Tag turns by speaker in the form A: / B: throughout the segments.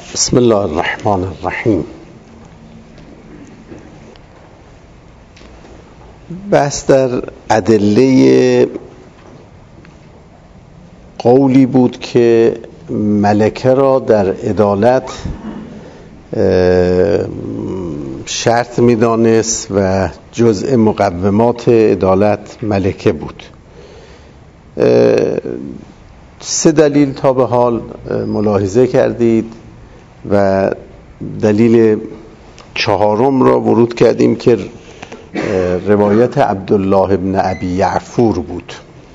A: بسم الله الرحمن الرحیم. بحث در ادله قولی بود که ملکه را در عدالت شرط می‌دانست و جزء مقومات عدالت ملکه بود. 3 دلیل تا به حال ملاحظه کردید و دلیل 4 را ورود کردیم که روایت عبدالله ابن ابی یعفور بود.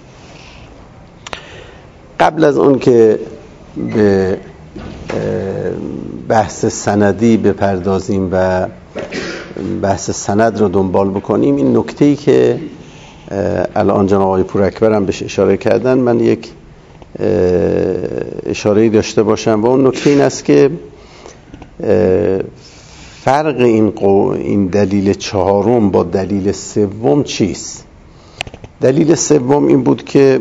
A: قبل از اون که به بحث سندی بپردازیم و بحث سند رو دنبال بکنیم، این نکته‌ای که الان جناب آقای پوراکبر هم بهش اشاره کردن، من یک اشاره‌ای داشته باشم و اون نکته این است که فرق این دلیل 4 با دلیل 3 چیست؟ دلیل 3 این بود که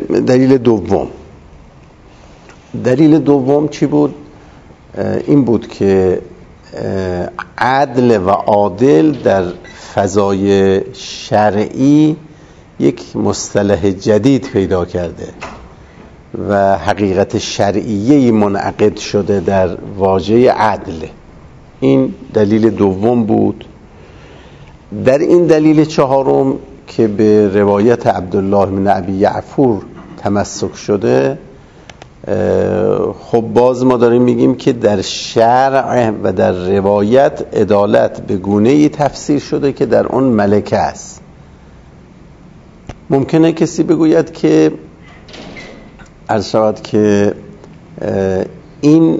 A: دلیل دوم چی بود؟ این بود که عدل و عادل در فضای شرعی یک مصطلح جدید پیدا کرده و حقیقت شرعیه‌ای منعقد شده در واژه عدل. این دلیل دوم بود. در این دلیل 4 که به روایت عبدالله بن ابی یعفور تمسک شده، خب باز ما داریم میگیم که در شرع و در روایت عدالت به گونه‌ای تفسیر شده که در اون ملکه است. ممکنه کسی بگوید که عرض شود که این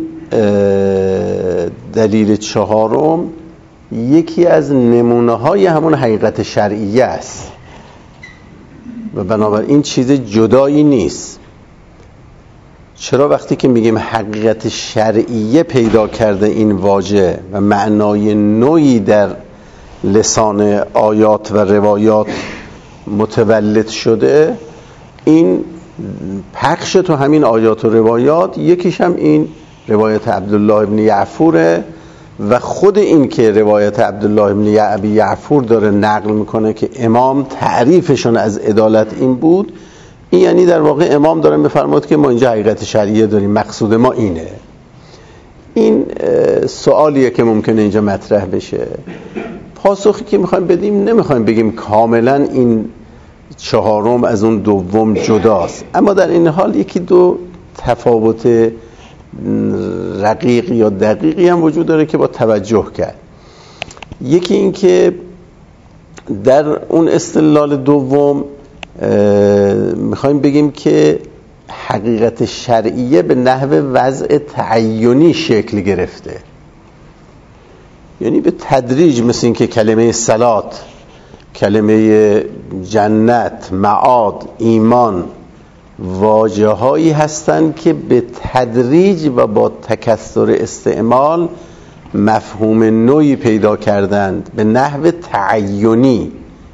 A: دلیل 4 یکی از نمونه‌های همون حقیقت شرعیه است و بنابراین چیز جدایی نیست. چرا وقتی که میگیم حقیقت شرعیه پیدا کرده این واژه و معنای نوعی در لسان آیات و روایات متولد شده، این پخش تو همین آیات و روایات، یکیش هم این روایت عبدالله ابن یعفوره و خود این که روایت عبدالله ابن ابی یعفور داره نقل میکنه که امام تعریفشون از عدالت این بود، این یعنی در واقع امام داره میفرماد که ما اینجا حقیقت شرعیه داریم، مقصود ما اینه. این سوالیه که ممکنه اینجا مطرح بشه. پاسخی که میخوایم بدیم، نمیخوایم بگیم کاملا این 4 از اون 2 جداست، اما در این حال 1-2 تفاوت رقیق یا دقیقی هم وجود داره که با توجه کرد. یکی این که در اون استدلال دوم میخوایم بگیم که حقیقت شرعیه به نحو وضع تعینی شکل گرفته، یعنی به تدریج، مثل این که کلمه صلات، کلمه جنت، معاد، ایمان واژه‌هایی هستند که به تدریج و با تکثر استعمال مفهوم نوعی پیدا کردند به نحو تعینی.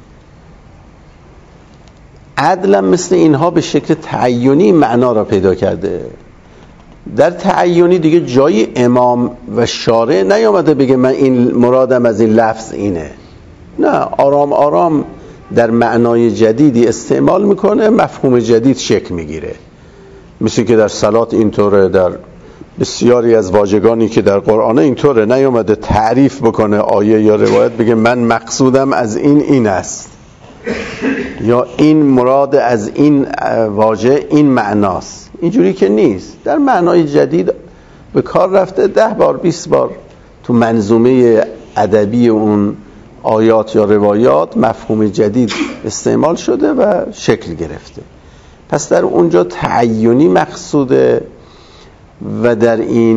A: عدل مثل اینها به شکل تعینی معنا را پیدا کرده. در تعینی دیگه جای امام و شارع نیامده بگه من این مرادم از این لفظ اینه، نه، آرام آرام در معنای جدیدی استعمال میکنه، مفهوم جدید شکل میگیره. مثل که در صلات اینطوره، در بسیاری از واژگانی که در قرآنه اینطوره، نیامده تعریف بکنه آیه یا روایت بگه من مقصودم از این است یا این مراد از این واژه این معناست. اینجوری که نیست. در معنای جدید به کار رفته، 10 بار 20 بار تو منظومه ادبی اون آیات یا روایات مفهوم جدید استعمال شده و شکل گرفته. پس در اونجا تعینی مقصوده و در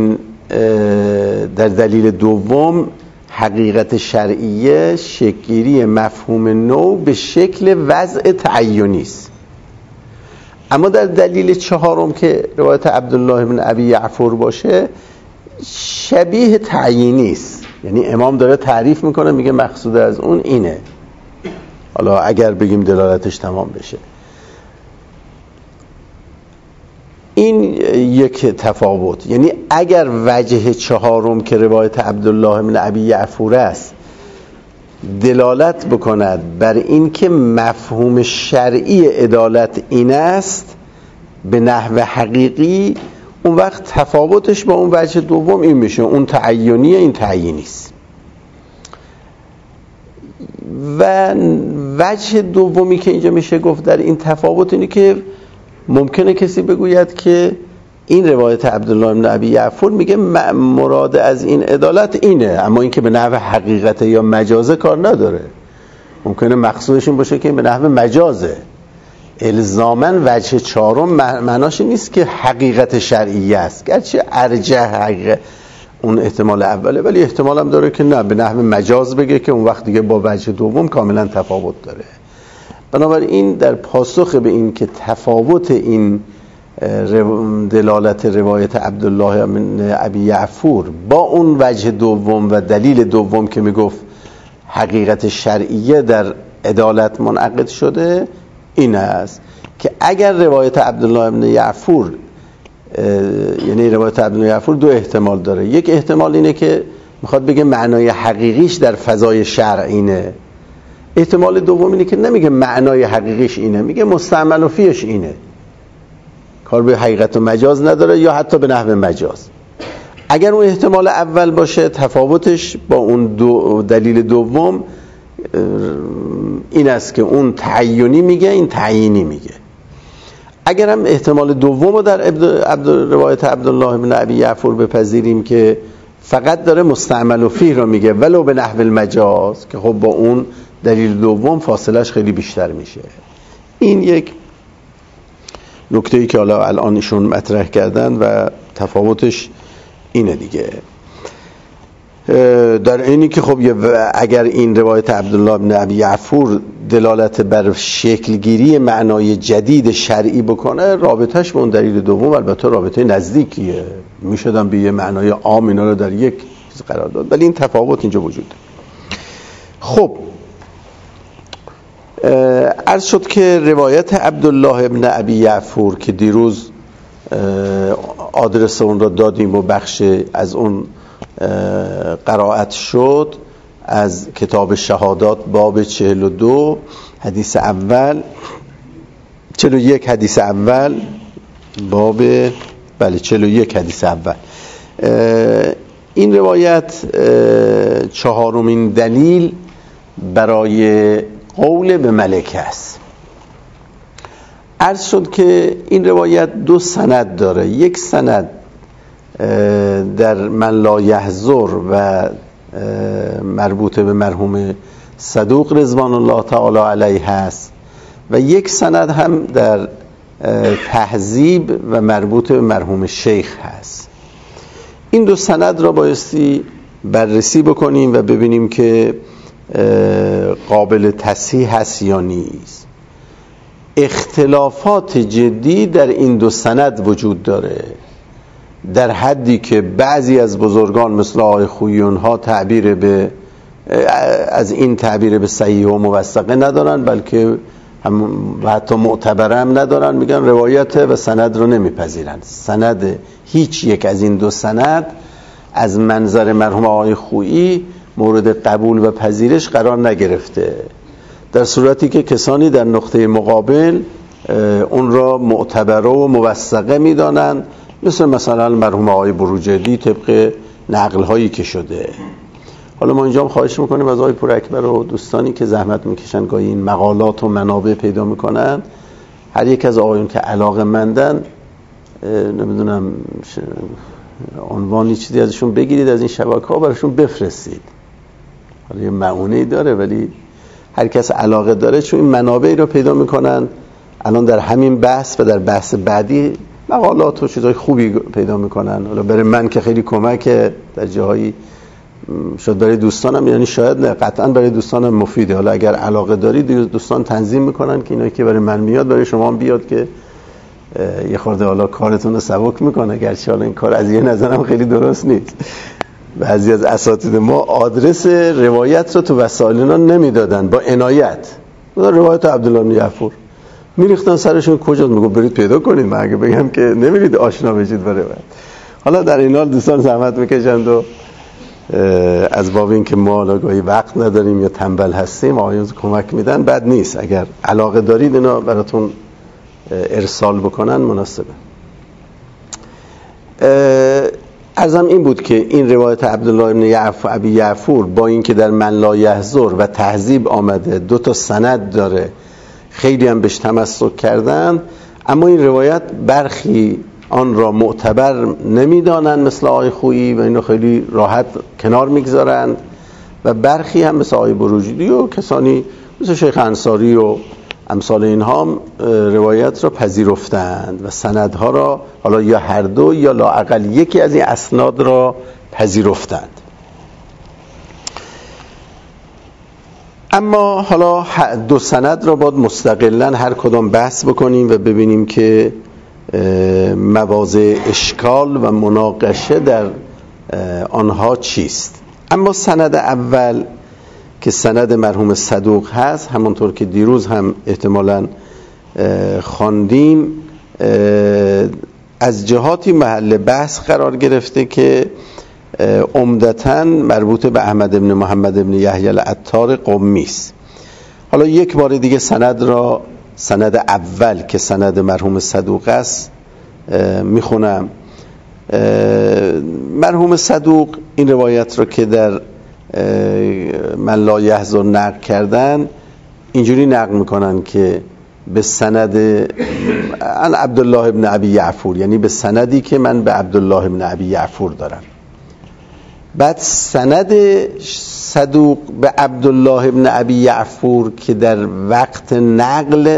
A: دلیل دوم حقیقت شرعیه شکل‌گیری مفهوم نو به شکل وضع تعینی است. اما در دلیل 4 که روایت عبدالله بن ابی یعفور باشه، شبیه تعیینی است، یعنی امام داره تعریف میکنه، میگه مقصود از اون اینه. حالا اگر بگیم دلالتش تمام بشه، این یک تفاوت. یعنی اگر وجه چهارم که روایت عبدالله بن ابی یعفور است دلالت بکند بر این که مفهوم شرعی عدالت این است به نحو حقیقی، اون وقت تفاوتش با اون وجه دوم این میشه، اون تعینیه این تعیینی است. و وجه دومی که اینجا میشه گفت در این تفاوت اینه که ممکنه کسی بگوید که این روایت عبدالله بن ابی یعفور میگه مراد از این عدالت اینه، اما این که به نحو حقیقت یا مجازه کار نداره. ممکنه مقصودش این باشه که به نحو مجازه. الزاماً وجه چهارم معناش نیست که حقیقت شرعی است، گرچه ارجح حقیقت اون احتمال اوله، ولی احتمال هم داره که نه به نحو مجاز بگه که اون وقت دیگه با وجه دوم کاملا تفاوت داره. بنابراین در پاسخ به این که تفاوت این دلالت روایت عبدالله بن ابی یعفور با اون وجه دوم و دلیل دوم که میگفت حقیقت شرعیه در عدالت منعقد شده این است که اگر روایت عبدالله بن یعفور، یعنی روایت عبدالله یعفور دو احتمال داره. یک احتمال اینه که میخواد بگه معنای حقیقیش در فضای شرع اینه. احتمال دوم اینه که نمیگه معنای حقیقیش اینه، میگه مستعمل و فیش اینه، کار به حقیقت و مجاز نداره یا حتی به نحو مجاز. اگر اون احتمال اول باشه تفاوتش با اون دلیل دوم این است که اون تعیینی میگه این تعیینی میگه. اگر هم احتمال دوم رو در روایت عبدالله بن ابی یعفور بپذیریم که فقط داره مستعمل و فیه رو میگه ولو به نحو المجاز، که خب با اون دلیل دوم فاصلش خیلی بیشتر میشه. این یک نکته‌ای که حالا الان ایشون مطرح کردن و تفاوتش اینه دیگه. در اینی که خب اگر این روایت عبدالله بن ابی یعفور دلالت بر شکلگیری معنای جدید شرعی بکنه، رابطهش با اون دلیل دوم البته رابطه نزدیکیه، میشدن به یه معنای عام اینا رو در یک چیز قرار داد، ولی این تفاوت اینجا وجود داره. خب عرض شد که روایت عبدالله بن ابی یعفور که دیروز آدرس اون رو دادیم و بخش از اون قرائت شد از کتاب شهادات باب 42 حدیث اول 41 حدیث اول باب 41 حدیث اول. این روایت چهارمین دلیل برای قول به ملکه است. عرض شد که این روایت دو سند داره. یک سند در من لا یحضر و مربوط به مرحوم صدوق رضوان الله تعالی علیه هست و یک سند هم در تهذیب و مربوط به مرحوم شیخ هست. این دو سند را بایستی بررسی بکنیم و ببینیم که قابل تصحیح هست یا نیست. اختلافات جدی در این دو سند وجود داره، در حدی که بعضی از بزرگان مثل آقای خویون ها تعبیر به از این تعبیر به صحیح و موثقه ندارن، بلکه هم حتی معتبره هم ندارن، میگن روایت و سند رو نمیپذیرن. سند هیچ یک از این دو سند از منظر مرحوم آقای خویی مورد قبول و پذیرش قرار نگرفته، در صورتی که کسانی در نقطه مقابل اون را معتبره و موثقه میدانند، مثلا مرحوم آقای بروجردی طبق نقل هایی که شده. حالا ما اینجا هم خواهش میکنیم از آقای پور اکبر و دوستانی که زحمت میکشن گاهی این مقالات و منابع پیدا میکنن، هر یک از آقایون که علاقه‌مندن نمیدونم عنوانی چیزی ازشون بگیرید، از این شبکه‌ها براشون بفرستید. حالا یه معونه‌ای داره ولی هر کس علاقه داره، چون این منابعی رو پیدا میکنن الان در همین بحث و در بحث بعدی مقالات و چیزهای خوبی پیدا میکنن. حالا برای من که خیلی کمکه در جاهایی، شاید برای دوستانم، یعنی شاید نه قطعا برای دوستانم مفیده. حالا اگر علاقه دارید دوستان تنظیم میکنن که اینایی که برای من میاد برای شما هم بیاد که یه خورده حالا کارتون رو سبک میکنه، گرچه حالا این کار از یه نظرم خیلی درست نیست. بعضی از اساتید ما آدرس روایت رو تو وسایلنا نمیدادن با عنایت. روایت عبدالله بن یعفور میریختن سرشون. کجا؟ میگو برید پیدا کنید. من اگه بگم که نمیرید آشنا بشید بره بعد. حالا در این حال دوستان زحمت میکشند و از باب این که ما حالا گاهی وقت نداریم یا تنبل هستیم آقایون کمک میدن، بد نیست. اگر علاقه دارید اینا براتون ارسال بکنن مناسبه. عرضم این بود که این روایت عبدالله بن ابی یعفور با اینکه در من لا یحضر و تهذیب آمده 2 سند داره، خیلی هم بهش تمسک کردن، اما این روایت برخی آن را معتبر نمیدانند مثل آقای خویی و اینو خیلی راحت کنار میگذارند و برخی هم مثل آقای بروجردی و کسانی مثل شیخ انصاری و امثال اینها روایت را پذیرفتند و سندها را حالا یا هر دو یا لااقل یکی از این اسناد را پذیرفتند. اما حالا 2 سند را باید مستقلاً هر کدام بحث بکنیم و ببینیم که مواضع اشکال و مناقشه در آنها چیست. اما سند اول که سند مرحوم صدوق هست، همونطور که دیروز هم احتمالاً خواندیم، از جهاتی محل بحث قرار گرفته که عمدتاً مربوط به احمد بن محمد بن یحیی العطار قمی است. حالا یک بار دیگه سند اول که سند مرحوم صدوق است میخونم. مرحوم صدوق این روایت رو که در من لا یحضر نقل کردن اینجوری نقل میکنن که به سند عن عبدالله بن ابی یعفور، یعنی به سندی که من به عبدالله بن ابی یعفور دارم. بعد سند صدوق به عبدالله بن ابی یعفور که در وقت نقل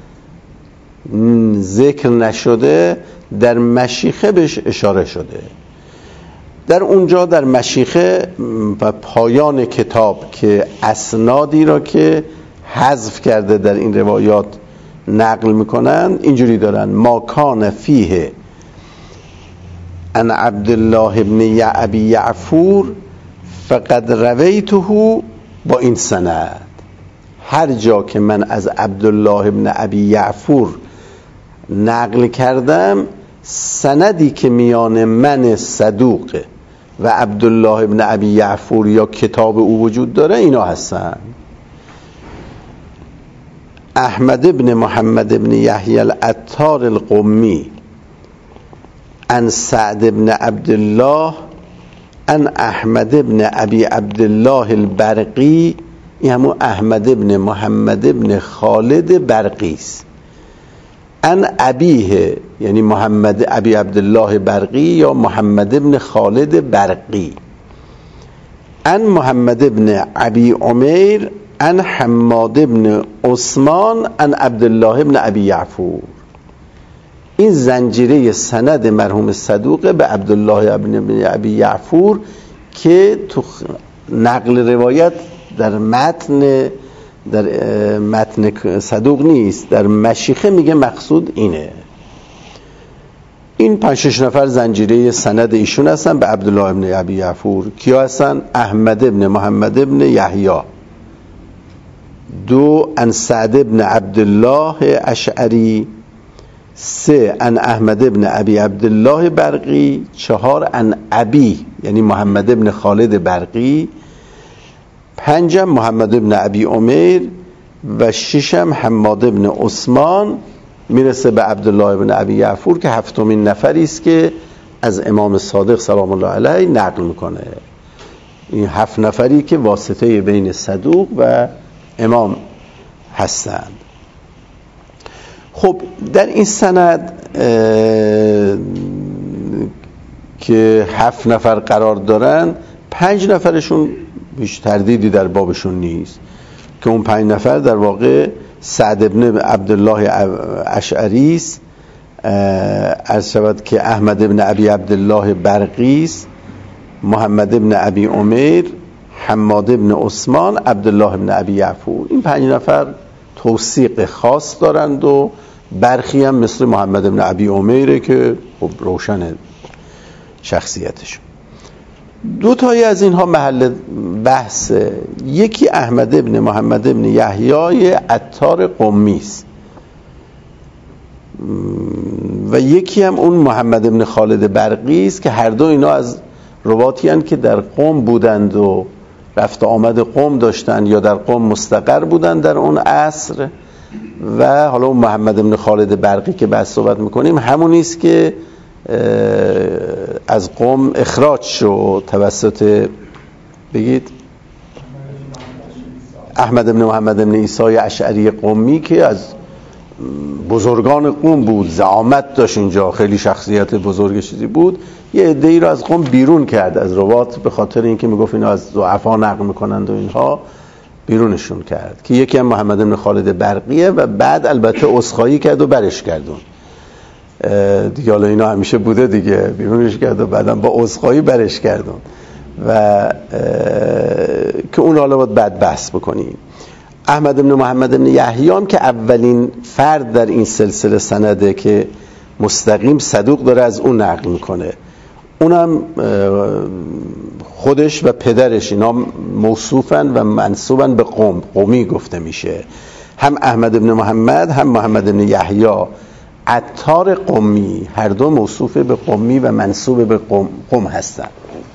A: ذکر نشده، در مشیخه بهش اشاره شده. در اونجا در مشیخه و پایان کتاب که اسنادی را که حذف کرده در این روایات نقل میکنن اینجوری دارن: ما کان فیه ان عبدالله بن ابی یعفور فقد رویته با این سند. هر جا که من از عبدالله بن ابی یعفور نقل کردم، سندی که میان من صدوق و عبدالله بن ابی یعفور یا کتاب او وجود داره اینا هستن. احمد بن محمد بن یحیی العطار القمی عن سعد بن عبدالله عن احمد بن ابی عبدالله البرقی، این همون احمد بن محمد بن خالد برقی است. عن ابیه یعنی محمد ابی عبدالله برقی یا محمد بن خالد برقی. عن محمد بن ابی عمیر عن حماد بن عثمان عن عبدالله بن ابی یعفور. این زنجیره سند مرحوم صدوق به عبدالله بن ابی یعفور که تو نقل روایت در متن صدوق نیست، در مشیخه میگه مقصود اینه. این 5-6 نفر زنجیره سند ایشون هستن به عبدالله بن ابی یعفور. کیا هستن؟ احمد بن محمد بن یحیی، 2 عن سعد بن عبدالله اشعری، 3 عن احمد بن ابی عبدالله برقی، 4 عن ابی یعنی محمد بن خالد برقی، 5 محمد بن ابی عمیر و 6 حماد بن عثمان. میرسه به عبدالله بن ابی یعفور که 7مین نفری است که از امام صادق سلام الله علیه نقل میکنه. این 7 نفری که واسطه بین صدوق و امام هستند. خب در این سند که 7 نفر قرار دارن، 5 نفرشون هیچ تردیدی در بابشون نیست که اون 5 نفر در واقع سعد بن عبدالله اشعری است، عرض شود که احمد بن ابی عبدالله برقی است، محمد بن ابی عمیر، حماد بن عثمان، عبدالله بن ابی یعفور. این 5 نفر توثیق خاص دارند و برخی هم مثل محمد بن ابی عمیره که خب روشن شخصیتشون. 2 تایی از اینها محل بحث. یکی احمد بن محمد بن یحیی عطار قمی است و یکی هم اون محمد ابن خالد برقی است که هر دو اینا از رواتی هستند که در قم بودند و رفت آمد قم داشتن یا در قم مستقر بودند در اون عصر. و حالا اون محمد ابن خالد برقی که بعد صحبت میکنیم همونی است که از قم اخراج شد توسط بگید احمد ابن محمد ابن عیسی اشعری قمی که از بزرگان قم بود، زعامت داشت اینجا، خیلی شخصیت بزرگ چیزی بود. یه عده‌ای رو از قم بیرون کرد از روات به خاطر اینکه میگفت اینا از ضعفا نقل میکنند و اینها بیرونشون کرد که یکی هم محمد ابن خالد برقیه و بعد البته عذرخواهی کرد و برش گردون دیگه. حالا اینا همیشه بوده دیگه، بیرونش کرد و بعدم با عذرخواهی برش گردون و که اون حالا باید بعد بحث بکنیم. احمد ابن محمد ابن یحیی هم که اولین فرد در این سلسله سنده که مستقیم صدوق داره از اون نقل میکنه. اونم خودش و پدرش اینا موصوفن و منسوبن به قمی گفته میشه. هم احمد ابن محمد هم محمد ابن یحیی عطار قمی هر دو موصوف به قمی و منسوب به قم هستن.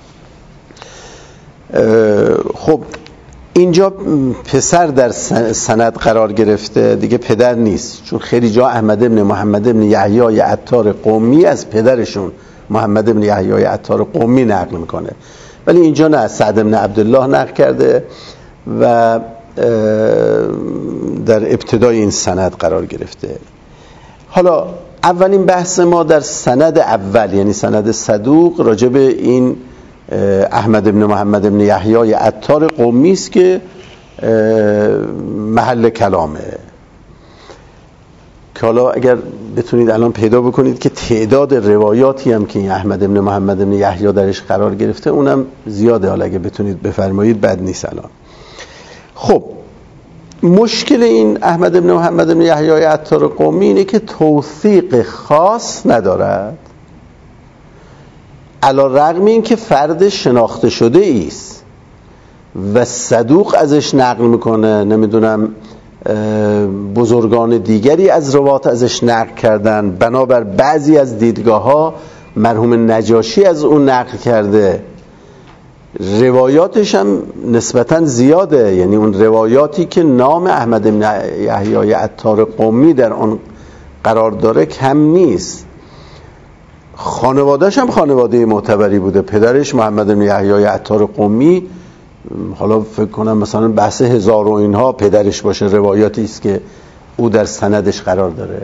A: خب اینجا پسر در سند قرار گرفته دیگه، پدر نیست، چون خیلی جا احمد ابن محمد ابن یحیی عطار قمی از پدرشون محمد ابن یحیی عطار قمی نقل میکنه، ولی اینجا نه، سعد ابن عبدالله نقل کرده و در ابتدای این سند قرار گرفته. حالا اولین بحث ما در سند اول یعنی سند صدوق راجع به این احمد ابن محمد ابن یحیی عطار قمی است که محل کلامه. که حالا اگر بتونید الان پیدا بکنید که تعداد روایاتی هم که این احمد ابن محمد ابن یحیی درش قرار گرفته اونم زیاده، حالا اگر بتونید بفرمایید بد نیست الان. خب مشکل این احمد ابن محمد ابن یحیی عطار قمی اینه که توثیق خاص ندارد، علی رغم این که فرد شناخته شده است و صدوق ازش نقل میکنه، نمیدونم بزرگان دیگری از روات ازش نقل کردن، بنابر بعضی از دیدگاه ها مرحوم نجاشی از اون نقل کرده، روایاتش هم نسبتا زیاده، یعنی اون روایاتی که نام احمد بن یحیی عطار قمی در آن قرار داره کم نیست. خانواده‌اش هم خانواده معتبری بوده، پدرش محمد بن یحیی عطار قمی، حالا فکر کنم مثلا بحث 1000 و اینها پدرش باشه، روایاتی است که او در سندش قرار داره.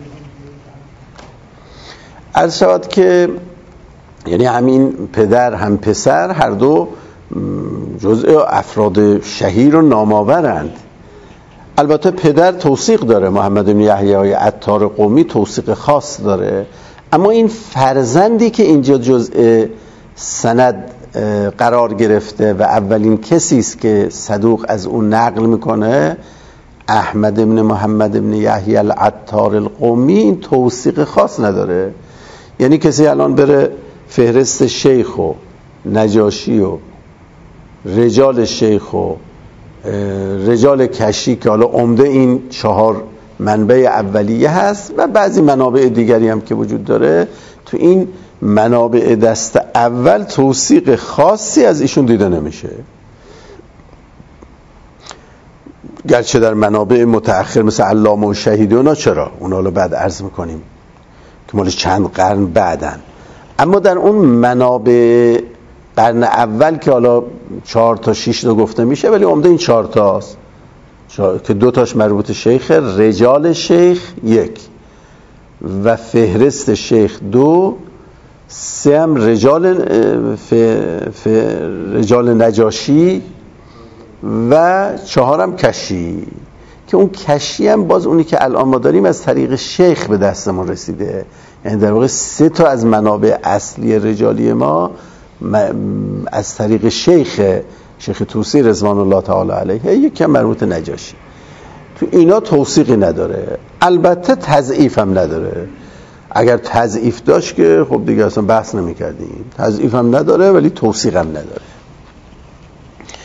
A: عرض شود که یعنی همین پدر هم پسر هر دو جزء افراد شهیر و نامآورند. البته پدر توثیق داره، محمد بن یحیی عطار قمی توثیق خاص داره، اما این فرزندی که اینجا جزء سند قرار گرفته و اولین کسی است که صدوق از اون نقل میکنه، احمد بن محمد بن یحیی العطار القمی، این توثیق خاص نداره. یعنی کسی الان بره فهرست شیخ و نجاشی و رجال شیخ و رجال کشی که حالا عمده این 4 منبع اولیه هست و بعضی منابع دیگری هم که وجود داره، تو این منابع دست اول توثیق خاصی از ایشون دیده نمیشه، گرچه در منابع متأخر مثل علامه و شهید اونا چرا، اونا حالا بعد عرض میکنیم که مال چند قرن بعدن، اما در اون منابع قرن اول که حالا 4 تا 6 تا گفته میشه، ولی عمده این 4 تاست که 2 تاش مربوط شیخ، رجال شیخ 1 و فهرست شیخ 2، 3 هم رجال نجاشی و 4 هم کشی، که اون کشی هم باز اونی که الان ما داریم از طریق شیخ به دستمون رسیده. یعنی در واقع 3 تا از منابع اصلی رجالی ما از طریق شیخ طوسی رضوان الله تعالی علیه، یکی هم مربوط نجاشی. تو اینا توثیقی نداره، البته تضعیف هم نداره. اگر تضعیف داشت که خب دیگه اصلا بحث نمی کردیم. تضعیف هم نداره ولی توثیق هم نداره.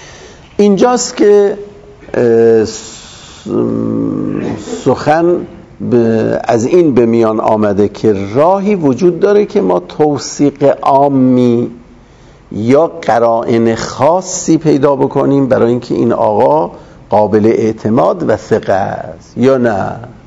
A: اینجاست که سخن از این به میان آمده که راهی وجود داره که ما توثیق عامی یا قرائن خاصی پیدا بکنیم برای اینکه این آقا قابل اعتماد و ثقه است یا نه.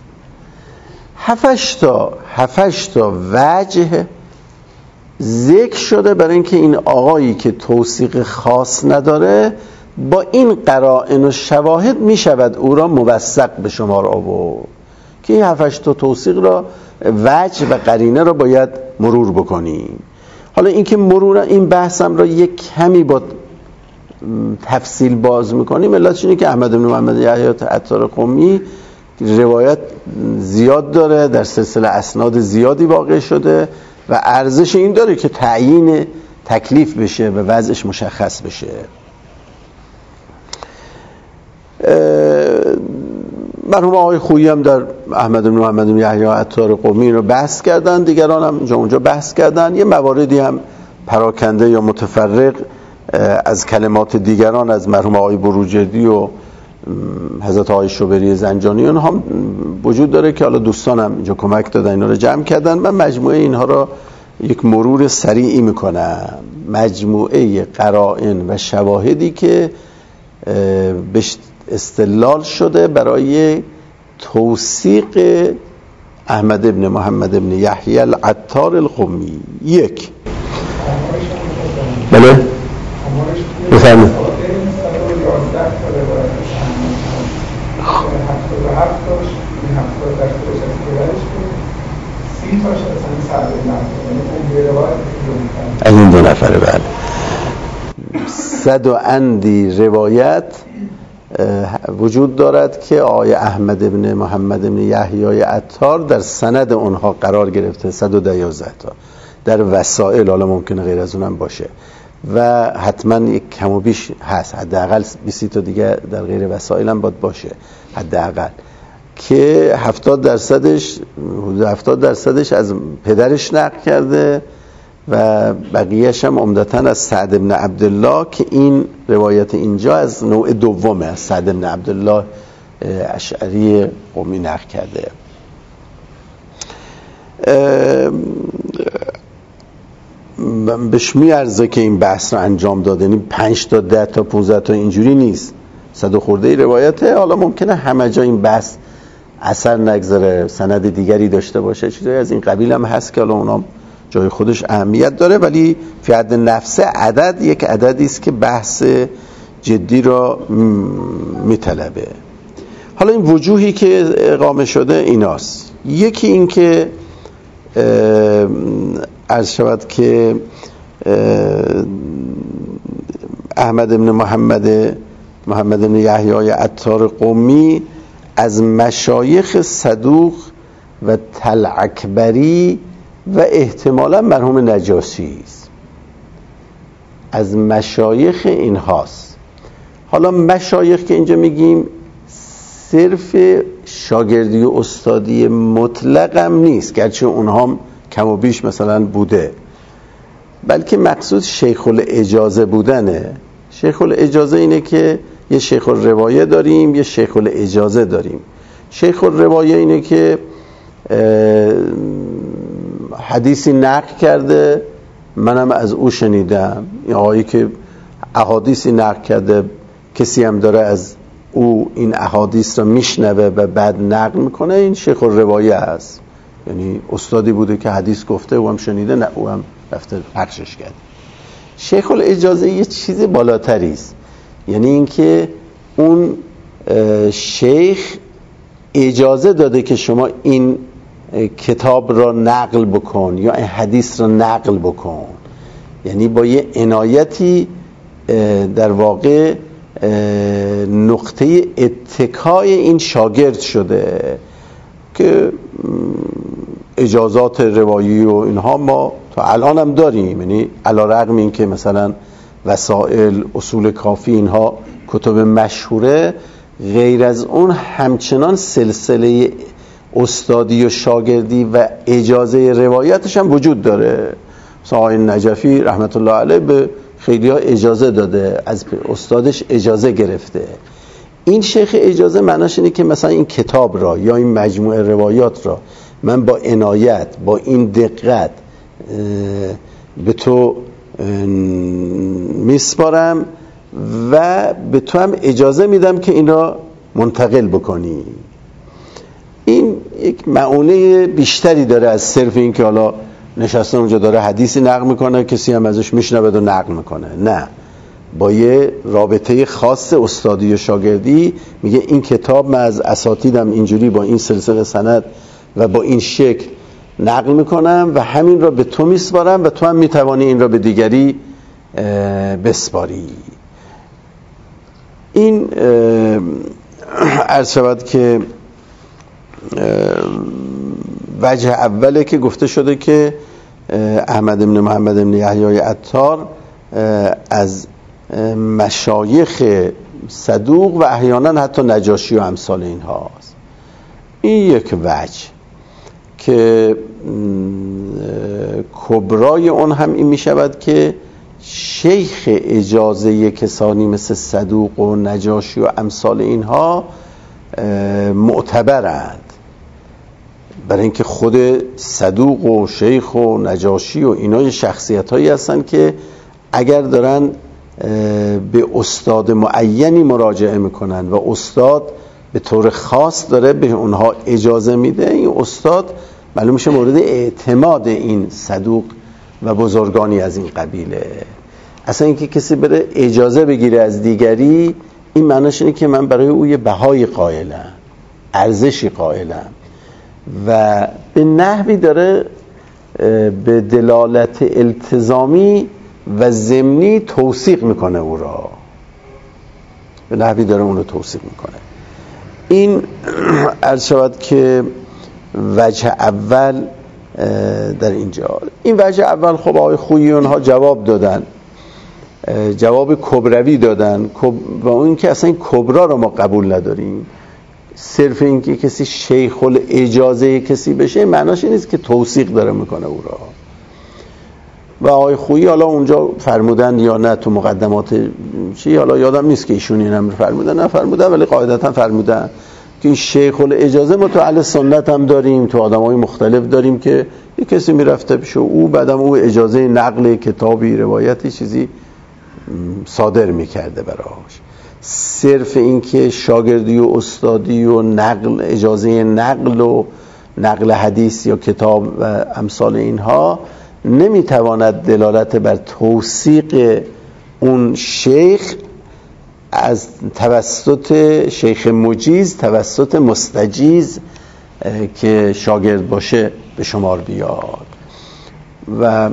A: 7 تا وجه ذکر شده برای اینکه این آقایی که توثیق خاص نداره با این قرائن و شواهد می شود او را موثق به شمار آورد که این 7 تا توثیق را وجه و قرینه را باید مرور بکنیم. حالا اینکه مرور این بحثم را یک کمی با تفصیل باز میکنیم علتش اینه که احمد بن محمد یحیی عطار قمی روایت زیاد داره، در سلسله اسناد زیادی واقع شده و ارزش این داره که تعیین تکلیف بشه و وضعش مشخص بشه. مرحوم آقای خویی هم در احمد بن محمد یحیی عطار قمی رو بحث کردن، دیگران هم اونجا بحث کردن. یه مواردی هم پراکنده یا متفرق از کلمات دیگران از مرحوم آقای بروجردی و حضرت آقای شوبری زنجانی اونها هم وجود داره که حالا دوستانم اینجا کمک دادن اینا رو جمع کردن. من مجموعه اینها رو یک مرور سریعی میکنم، مجموعه قرائن و شواهدی که به استدلال شده برای توثیق احمد ابن محمد ابن یحیی العطار القمی. 1 بله بفرمایید. از این 2 نفره بله 100 و اندی روایت وجود دارد که آقای احمد ابن محمد ابن یحیی عطار در سند اونها قرار گرفته، 112 تا در وسائل، حالا ممکنه غیر از اونم باشه و حتما یک کم و بیش هست، حداقل 20 تا دیگه در غیر وسائل هم باید باشه حداقل، که 70% از پدرش نقل کرده و بقیه‌اش هم عمدتاً از سعد بن عبدالله که این روایت اینجا از نوع دومه، از سعد بن عبدالله اشعری قمی نقل کرده. بهش میارزه که این بحث رو انجام داده، یعنی 5 تا 10 تا 15 تا اینجوری نیست، 100 خورده روایته. حالا ممکنه همه جا این بحث اثر نگذاره، سند دیگری داشته باشه، چیزایی از این قبیل هم هست که حالا اونا جای خودش اهمیت داره، ولی فی حد نفسه عدد یک عددی است که بحث جدی را میطلبه. حالا این وجوهی که اقامه شده ایناست. یکی این که عرض شود که احمد بن محمد بن یحیی عطار قمی از مشایخ صدوق و طلعکبری و احتمالا مرحوم نجاشی است، از مشایخ این هاست. حالا مشایخ که اینجا میگیم صرف شاگردی و استادی مطلق هم نیست، گرچه اونها کم و بیش مثلا بوده، بلکه مقصود شیخ الاجازه بودنه. شیخ الاجازه اینه که یه شیخ الروایه داریم، یه شیخ الاجازه داریم. شیخ الروایه اینه که حدیثی نقل کرده منم از او شنیدم، یا آقایی که احادیثی نقل کرده کسی هم داره از او این احادیث را میشنوه و بعد نقل میکنه، این شیخ الروایه است. یعنی استادی بوده که حدیث گفته او هم شنیده، نه او هم رفته پخشش کرده. شیخ الاجازه یه چیز بالاتری است، یعنی اینکه اون شیخ اجازه داده که شما این کتاب را نقل بکن یا این حدیث را نقل بکن، یعنی با یه عنایتی در واقع نقطه اتکای این شاگرد شده که اجازات روایی و اینها ما تا الان هم داریم. یعنی علی رغم این که مثلا وسائل، اصول کافی اینها کتب مشهوره، غیر از اون همچنان سلسله استادی و شاگردی و اجازه روایتش هم وجود داره. مثلا آقای نجفی رحمت الله علیه به خیلی ها اجازه داده، از استادش اجازه گرفته. این شیخ اجازه معناش اینه که مثلا این کتاب را یا این مجموعه روایات را من با عنایت، با این دقت به تو میسپارم و به تو هم اجازه میدم که این را منتقل بکنی. این یک معونه بیشتری داره از صرف این که حالا نشسته اونجا داره حدیثی نقل میکنه، کسی هم ازش میشنوه و نقل میکنه. نه، با یه رابطه خاص استادی و شاگردی میگه این کتاب من از اساتیدم اینجوری با این سلسله سند و با این شکل نقل میکنم و همین را به تو میسپارم و تو هم میتوانی این را به دیگری بسپاری. این عرض شود که وجه اوله که گفته شده که احمد بن محمد بن یحیی عطار از مشایخ صدوق و احیانا حتی نجاشی و امثال این هاست. این یک وجه که کبرای اون هم این می شود که شیخ اجازه کسانی مثل صدوق و نجاشی و امثال اینها معتبرند، برای اینکه خود صدوق و شیخ و نجاشی و اینا شخصیت هایی هستن که اگر دارن به استاد معینی مراجعه میکنن و استاد به طور خاص داره به اونها اجازه میده، این استاد معلوم میشه مورد اعتماد این صدوق و بزرگانی از این قبیله. اصلا اینکه کسی بره اجازه بگیره از دیگری، این معناش اینه که من برای او یه بهای قائلم، ارزشی قائلم و به نحوی داره به دلالت التزامی و ضمنی توثیق میکنه او را، به نحوی داره اون رو توثیق میکنه. این عرض شود که وجه اول در اینجا. این وجه اول خب آقای خویی اونها جواب دادن، جواب کبروی دادن و اون که اصلا این کبرا رو ما قبول نداریم. صرف این که کسی شیخ الاجازه کسی بشه معناش این نیست که توثیق داره میکنه او را. و آقای خویی حالا اونجا فرمودن یا نه تو مقدمات چی، حالا یادم نیست که ایشون این هم فرمودن نه فرمودن، ولی قاعدتا فرمودن که این شیخ الاجازه ما تو اهل سنت هم داریم، تو آدمای مختلف داریم که یک کسی میرفته پیش او، بعدم او اجازه نقل کتابی روایتی چیزی صادر میکرده براش. صرف این که شاگردی و استادی و نقل، اجازه نقل و نقل حدیث یا کتاب و امثال اینها نمیتواند دلالت بر توثیق اون شیخ از توسط شیخ مجیز، توسط مستجیز که شاگرد باشه به شمار بیاد. و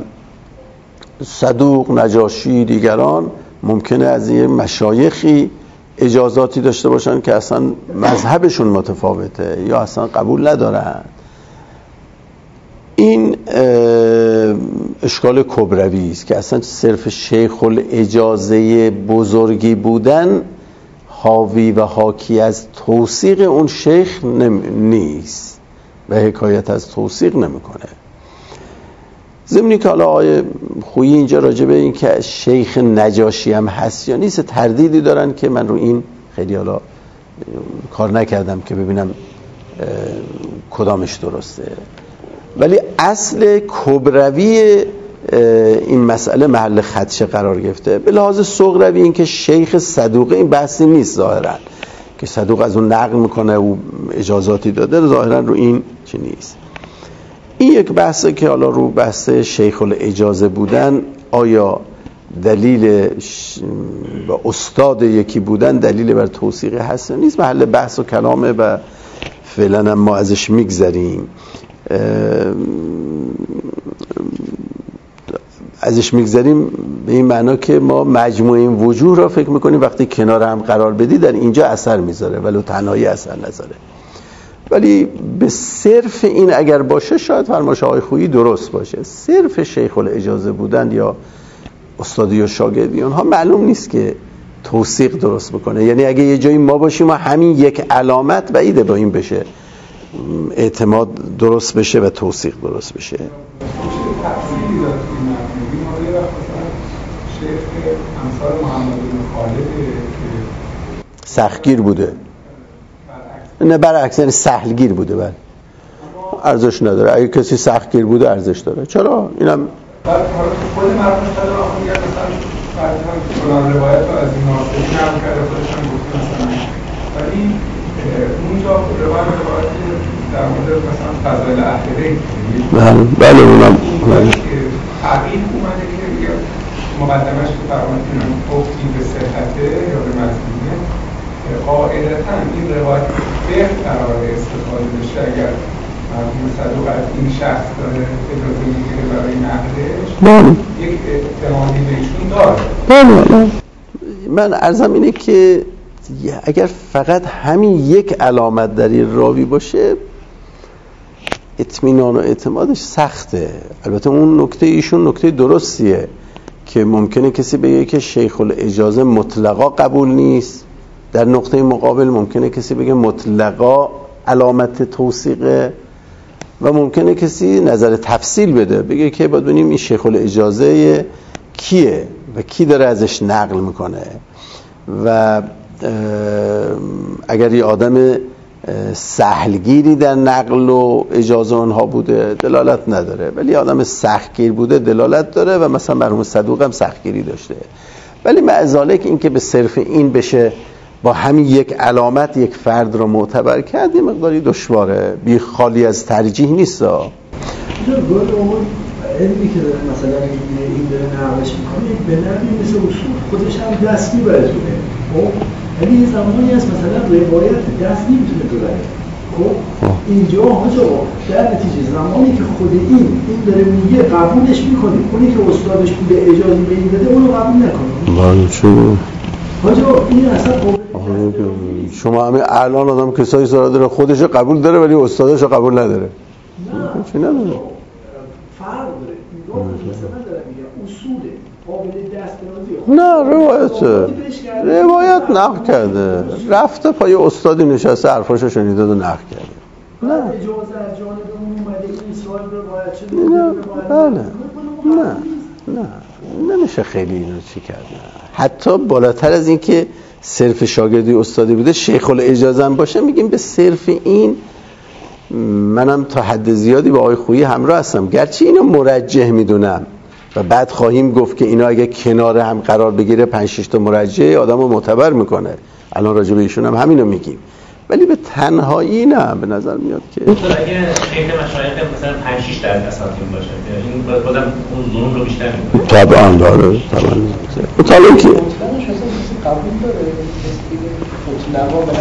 A: صدوق، نجاشی، دیگران ممکنه از یه مشایخی اجازاتی داشته باشن که اصلا مذهبشون متفاوته یا اصلا قبول ندارن. این اشکال کبروی است که اصلا صرف شیخ الاجازه بزرگی بودن حاوی و حاکی از توثیق اون شیخ نیست و حکایت از توثیق نمیکنه. ضمنی که حالا آقای خویی اینجا راجع به این که شیخ نجاشی هم هست یا نیست تردیدی دارن که من رو این خیلی حالا کار نکردم که ببینم کدامش درسته، ولی اصل کبروی این مسئله محل خدشه قرار گرفته. به لحاظ صغروی این که شیخ صدوقه این بحثی نیست ظاهرا که صدوق از اون نقل میکنه و اجازاتی داده، ظاهرا رو این چی نیست. این یک بحثه که حالا رو بحث شیخ الاجازه بودن، آیا دلیل با استاد یکی بودن دلیل بر توثیق هست یا نیست، محل بحث و کلامه و فعلا هم ما ازش میگذریم. به این معنا که ما مجموعه این وجوه را فکر میکنیم وقتی کنار هم قرار بدی در اینجا اثر میذاره ولو تنهایی اثر نذاره. ولی به صرف این اگر باشه شاید فرمایش آقای خویی درست باشه. صرف شیخ الاجازه بودن یا استادی و شاگردی اونها معلوم نیست که توثیق درست بکنه. یعنی اگه یه جایی ما باشیم و همین یک علامت بعیده با این بشه اعتماد درست بشه و توثیق درست بشه.
B: تفصیلی داد که میگیم آیا مثلا شیخ امثال محمد بن خالد که
A: سختگیر بوده. نه برعکس، یعنی سهلگیر بوده. بله ارزش نداره. اگه کسی سختگیر بوده ارزش داره. چرا؟ اینم
B: بعد حالا خود مرحوم صدوق آخوند میگن مثلا بعد هم فلان روایت رو از این ناصری نقل کرده، خودش هم گفته مثلا، ولی اونجا روایتی در مورد مثلا فضائل اهل بیت
A: بله اونم
B: تعقیب اومده که میگه مقدمش که فرمودن گفتی به صحته یا به مضمونه، قاعدتا این روایت به قرار استفاده بشه اگر مرحوم صدوق از این شخص داره اجازه میگیره برای نقلش، یک احتمالی بهشون داره.
A: من عرضم اینه که اگر فقط همین یک علامت در این راوی باشه اطمینان و اعتمادش سخته. البته اون نکته ایشون نکته درستیه که ممکنه کسی بگه که شیخ الاجازه مطلقا قبول نیست، در نقطه مقابل ممکنه کسی بگه مطلقا علامت توثیقه، و ممکنه کسی نظر تفصیل بده بگه که باید ببینیم این شیخ الاجازه کیه و کی داره ازش نقل میکنه، و اگر یه آدم سهلگیری در نقل و اجازه اونها بوده دلالت نداره، ولی آدم سختگیر بوده دلالت داره، و مثلا مرحوم صدوق هم سختگیری داشته. ولی مع ذالک این که به صرف این بشه با همین یک علامت یک فرد رو معتبر کرد یه مقداری دشواره، بی خالی از ترجیح نیست.
C: گفت اون علمی که مثلا این داره نقلش میکنه به نوعی مثل اصول خودش هم دست میبرزونه. خب یعنی یه زمانی هست مثلا روایت دست نمیتونه ببره. خب اینجا حاجا در نتیجه زمانی که خود این داره میگه قبولش میکنه، اونی که استادش بوده اجازه به این بده اونو قبول نکنه.
A: بله چون
C: حاجا این اصلا
A: شما همه الان آدم کسایی سراغ داره خودش رو قبول داره ولی استادش رو قبول نداره.
C: نه
A: چی نداره؟
C: فرق داره. اینجا مثلا داره میگه اصوله قابل دسترازی.
A: نه روایت نقل کرده، رفته پای استادی نشسته حرفاشو شنیده و نقل کرده.
C: نه اجازه از جانب اون اومده این صاحب روایت شده.
A: نه نمیشه خیلی اینو چی کرد. حتی بالاتر از این که صرف شاگردی استادی بوده شیخ الاجازه هم باشه میگیم به صرف این منم تا حد زیادی با آقای خویی همراه هستم، گرچه اینو مرجح میدونم و بعد خواهیم گفت که اینا اگه کنار هم قرار بگیره 5-6 تا مرجح آدمو معتبر میکنه. الان راجع به ایشون هم همینو میگیم، ولی به تنهایی نه به نظر میاد که
D: اگه شیخ مشایخ مثلا 5-6 درصد اساتین باشه این بازم اون ظلم رو بیشتر میکنه.
A: طبعا داره طبعا. مطالعه که
C: قبول داره مطلقا به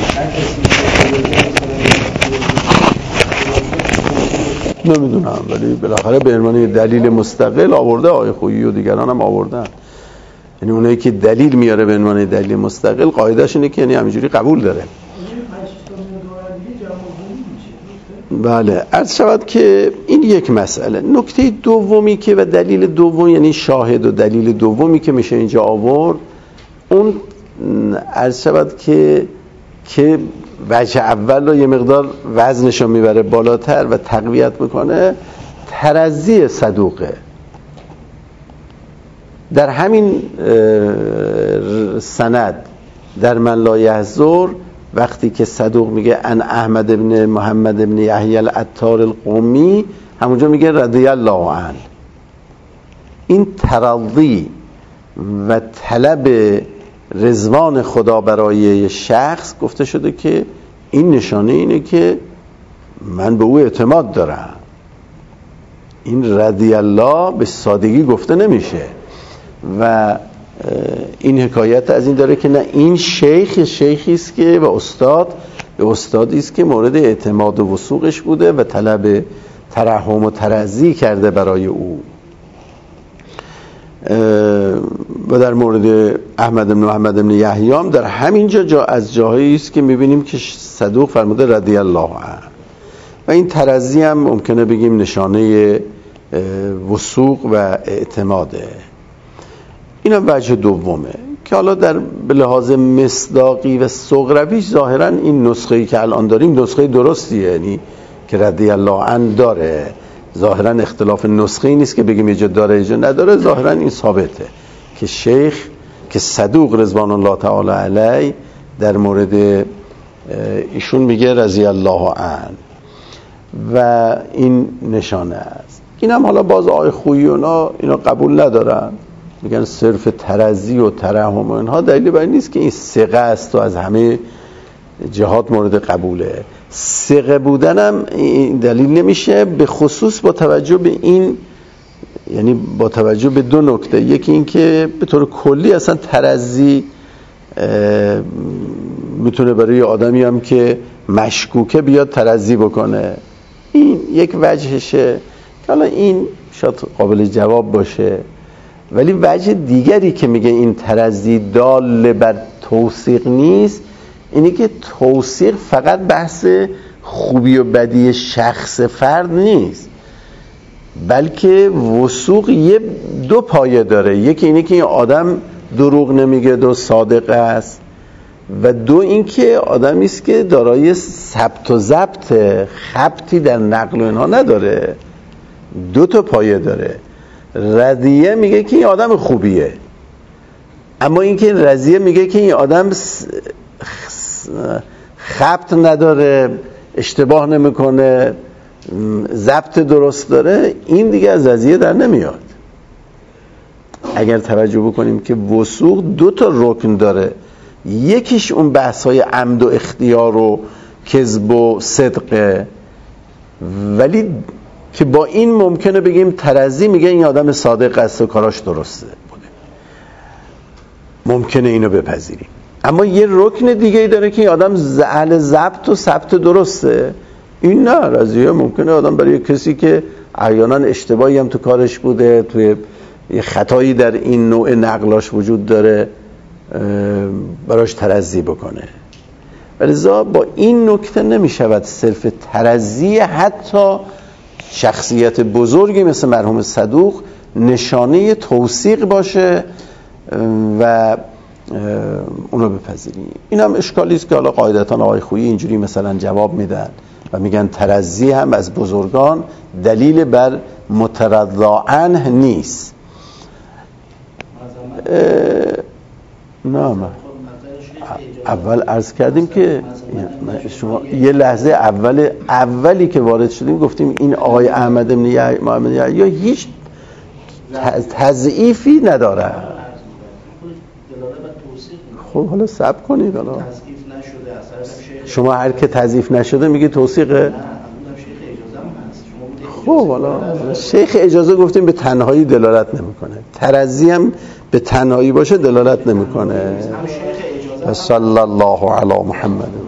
A: نمیدونم، ولی بالاخره به عنوان دلیل مستقل آورده آقای خویی و دیگران هم آوردن. یعنی اونایی که دلیل میاره به عنوان دلیل مستقل قاعده‌اش اینه که یعنی همینجوری قبول داره. بله عرض شود که این یک مسئله. نکته دومی که و دلیل دوم یعنی شاهد و دلیل دومی که میشه اینجا آورد اون عرض شود که وجه اول رو یه مقدار وزنش رو میبره بالاتر و تقویت میکنه، ترضی صدوقه. در همین سند در من لا یحضر وقتی که صدوق میگه ان احمد ابن محمد ابن یحیی العطار القمی همونجا میگه رضی الله عنه. این ترضی و طلب رضوان خدا برای شخص گفته شده که این نشانه اینه که من به او اعتماد دارم. این رضی الله به سادگی گفته نمیشه و این حکایت از این داره که نه این شیخی است که و استادی است که مورد اعتماد و وثوقش بوده و طلب ترحم و ترضی کرده برای او. و در مورد احمد بن محمد بن یحیی هم در همین جا از جاهایی است که میبینیم که صدوق فرموده رضی الله عنه و این ترضی هم ممکنه بگیم نشانه وثوق و اعتماده. این هم وجه دومه که حالا در به لحاظ مصداقی و سغرویش ظاهرا این نسخه‌ای که الان داریم نسخه درستیه، یعنی که رضی الله عنه داره. ظاهرا اختلاف نسخه‌ای نیست که بگیم یه جا داره یه جا نداره، ظاهرا این ثابته که شیخ که صدوق رضوان الله تعالی علیه در مورد ایشون میگه رضی الله عنه و این نشانه است. این هم حالا باز آقای خویی اونا اینا قبول ندارن، میگن صرف ترضی و ترحم و اینها دلیل بر این نیست که این ثقه است و از همه جهات مورد قبوله. ثقه بودنم این دلیل نمیشه، به خصوص با توجه به این، یعنی با توجه به دو نکته. یکی این که به طور کلی اصلا ترضی میتونه برای آدمی هم که مشکوکه بیاد ترضی بکنه، این یک وجهشه که حالا این شاید قابل جواب باشه. ولی وجه دیگری که میگه این ترضی دال بر توثیق نیست، اینی که توثیق فقط بحث خوبی و بدی شخص فرد نیست، بلکه وثوق دو پایه داره. یکی اینه که این آدم دروغ نمیگه، دو صادق است، و دو این که آدمی است که دارای ثبت و ضبط، خبطی در نقل و اینها نداره. دو تا پایه داره. رضیه میگه که این آدم خوبیه، اما این که رضیه میگه که این آدم خبط نداره، اشتباه نمیکنه، ضبط درست داره، این دیگه از رضیه در نمیاد. اگر توجه بکنیم که وثوق دو تا رکن داره، یکیش اون بحث‌های عمد و اختیار و کذب و صدقه، ولی که با این ممکنه بگیم ترضی میگه این آدم صادق است و کاراش درسته بوده، ممکنه اینو بپذیریم. اما یه رکن دیگه داره که این آدم اهل ضبط و ثبت درسته، این نه. رضیه ممکنه آدم برای کسی که احیانا اشتباهی هم تو کارش بوده، توی یه خطایی در این نوع نقلاش وجود داره، براش ترضی بکنه. ولذا با این نکته نمیشود صرف ترضی حتی شخصیت بزرگی مثل مرحوم صدوق نشانه توثیق باشه و اونو بپذیریم. این هم اشکالی است که حالا قاعدتاً آقای خویی اینجوری مثلا جواب میدن و میگن ترضی هم از بزرگان دلیل بر مترضی عنه نیست. نه اول عرض کردیم که شما یه لحظه اولی که وارد شدیم گفتیم این آقای احمد بن یا هیچ تضعیفی نداره. خب حالا صبر کنید، حالا شما هر که تضعیف نشده میگی توثیقه. خب حالا شیخ اجازه گفتیم به تنهایی دلالت نمیکنه، ترضی هم به تنهایی باشه دلالت نمیکنه. صلی الله علی محمد.